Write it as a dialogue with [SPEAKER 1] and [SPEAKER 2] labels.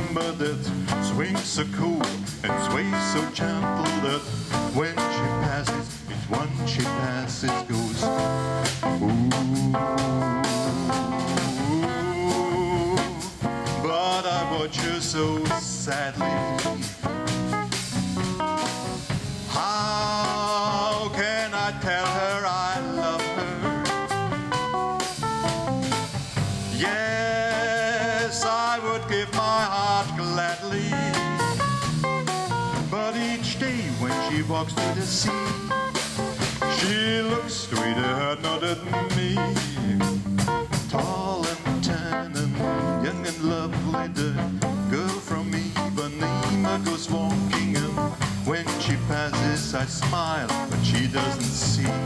[SPEAKER 1] number that swings so cool and sways so gentle that when she passes, each one she passes goes ooh. But I watch her so sadly. How can I tell her I love her? Yes, I would give my heart gladly. But each day when she walks to the sea, she looks straight ahead, not at me. Tall and tan and young and lovely, the girl from Ipanema goes walking, and when she passes I smile, but she doesn't see.